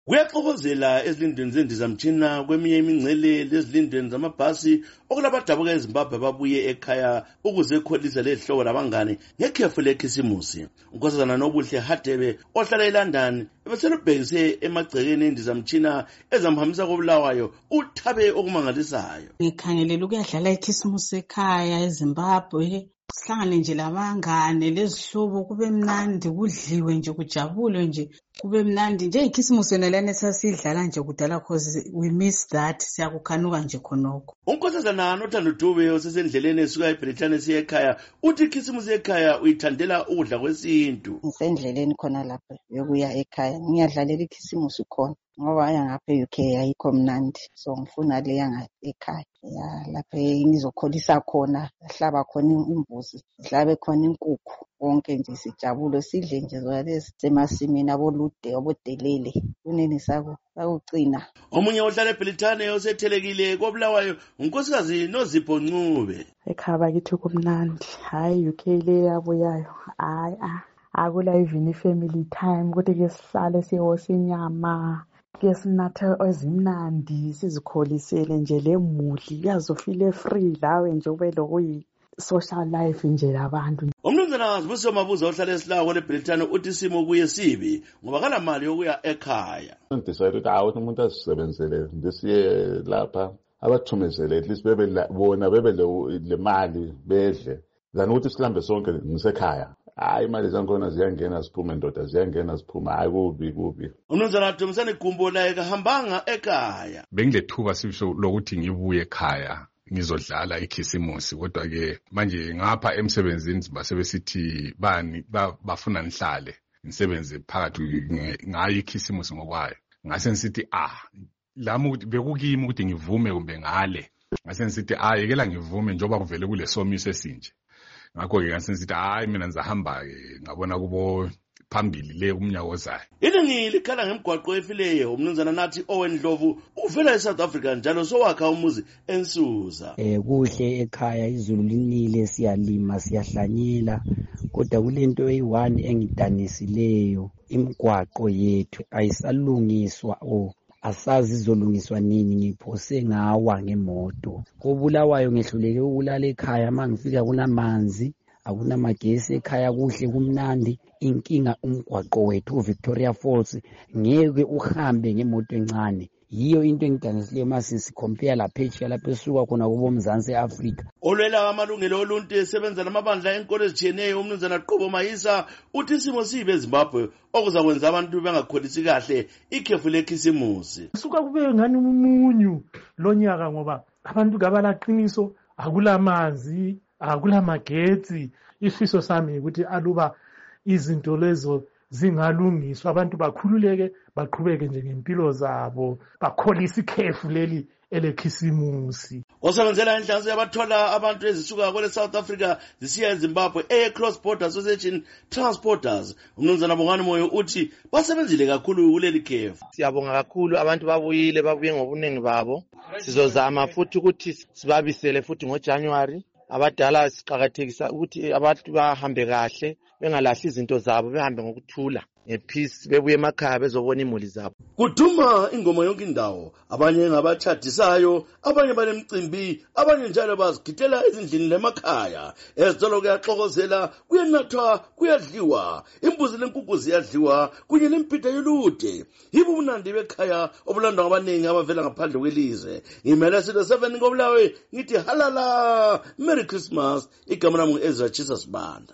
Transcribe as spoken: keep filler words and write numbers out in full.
Kuyaxokozela ezilindweni zendizamtshina kweminye imingcele lezilindweni zamabhasi okulabadabuka eZimbabwe babuye ekhaya ukuze ekholise lehlobo labangane ngekhefu lekhisimusi. Unkosazana Nobuhle Hadebe ohlala eLondon ebeselubhekise emagcekeni endizamtshina ezamhambisa koBulawayo uthabe okumangalisayo. Ngikhangelela ukuyadlala ikhisimusi ekhaya eZimbabwe. Sihlangane nje labangane lezihlobo kube mnandi kudliwe nje kujabulwe nje kube mnandi nje ikhisimusi nelane sasidlala nje kudala cause we miss that siyakukhanuka nje khonoko. Unkosazana noThando Dube osesendleleni esuka eBrithani siya ekhaya uthi ikhisimusi ekhaya uyithandela ukudla kwesintu. Ngisendleleni khona lapha yokuya ekhaya ngiyadlalela ikhisimusi khona ngoba aya ngapha e-U K ayikho mnandi so ngifuna le yanga ekhaya ya lapha ngizokholisa khona hlaba khona imbuzi hlabe khona inkukhu wonke nje sijabule sidle nje zalezi semasimini abolude obodelele kuneni sako akucina. Omunye ohlala eBrithani osethelekile koBulawayo unkosikazi Nozipho Ncube. Ekhaya bakithi kumnandi hayi U K le yabuyayo hayi ah akula even family time kodwa ke sihlale siyosa inyama ke sinatha ezimnandi sizikholisele nje lemudli yazofile free lawe nje ube lokuyi social life nje labantu. Umnumzana Zibusiso Mabuza ohlala eSilawa leBrithani uthi isimo kuye sibi ngoba kana mali yokuya ekhaya. Decide ukuthi awuthi umuntu asisebenzele ndisiye lapha abathumezele at least bebe bona bebe le mali bedle then ukuthi silambe sonke ngisekhaya. Hayi imali zankona ziyangena siphume ndoda ziyangena siphuma hayi kubi kubi. Umnumzana Dumisani Gumbo la ekahambanga ekhaya. Bengilethuba sibisho lokuthi ngibuye ekhaya ngizodlala ikhisimusi kodwa ke manje ngapha emsebenzini basebesithi bani bafuna nihlale nisebenze phakathi ngayi ikhisimusi ngokwayo. Ngase nisithi ah lami ukuthi bekukimi ukuthi ngivume kumbe ngale. Ngase nisithi ah yekela ngivume njoba kuvele kule somiso esinje. Ngakho ke ngase nisithi hayi mina ngizahamba ke ngabona kubo phambili le umnyaka ozayo. Iningi likhala ngemgwaqo efileyo umnumzana nathi Owen Dlovu uvela eSouth Africa njalo sowakha umuzi eNsusa. Eh kuhle ekhaya izulu linile siyalima siyahlanyela kodwa kulento eyi-one engidanisileyo imigwaqo yethu ayisalungiswa o asazi izolungiswa nini ngiphose ngawa ngemoto. KoBulawayo ngehluleke ukulala ekhaya mangifika kunamanzi akunamagesi ekhaya kuhle kumnandi inkinga umgwaqo wethu uVictoria Falls ngeke uhambe ngemoto encane. Yiyo into engidanisileyo mase sicompare lapha ekhaya lapha esuka khona kubo Mzansi Africa. Olwela amalungelo oluntu esebenza namabandla enkolo ezijiyeneyo umnumzana Qobo Mayisa uthi isimo sibe eZimbabwe okuzakwenza abantu bengakholisi kahle ikhefu lekhisimusi. Suka kube ngani umunyu lonyaka ngoba abantu kabalaqiniso akulamanzi akulamagezi. Ifiso sami ukuthi aluba izinto lezo zingalungiswa abantu bakhululeke baqhubeke nje ngempilo zabo bakholisa ikhefu leli elekhisimusi. Osebenzela inhlanzi yabathola abantu ezisuka kwele South Africa zisiya eZimbabwe e Cross Border Association Transporters umnumzana Bongani Moyo uthi basebenzile kakhulu kuleli khefu. Siyabonga kakhulu abantu babuyile babuye ngobuningi babo. Sizozama futhi ukuthi sibabisele futhi ngoJanuary. Abadala siqhakathekisa ukuthi abantu bahambe kahle bengalahli izinto zabo behambe ngokuthula ngepeace bebuye emakhaya bezobona imuli zabo. Kuduma ingoma yonke indawo abanye ngabatshadisayo abanye banemicimbi abanye njalo bazigidela ezindlini lemakhaya ezitolo kuyaxokozela kuyenathwa kuyadliwa imbuzi lenkukhu ziyadliwa kunye lempita yolude yibo ubunandi bekhaya obulandwa ngabaningi abavela ngaphandle kwelizwe. Ngimele silo seven ngoBulawayo ngithi halala Merry Christmas igama lami Ezra Jesus Banda.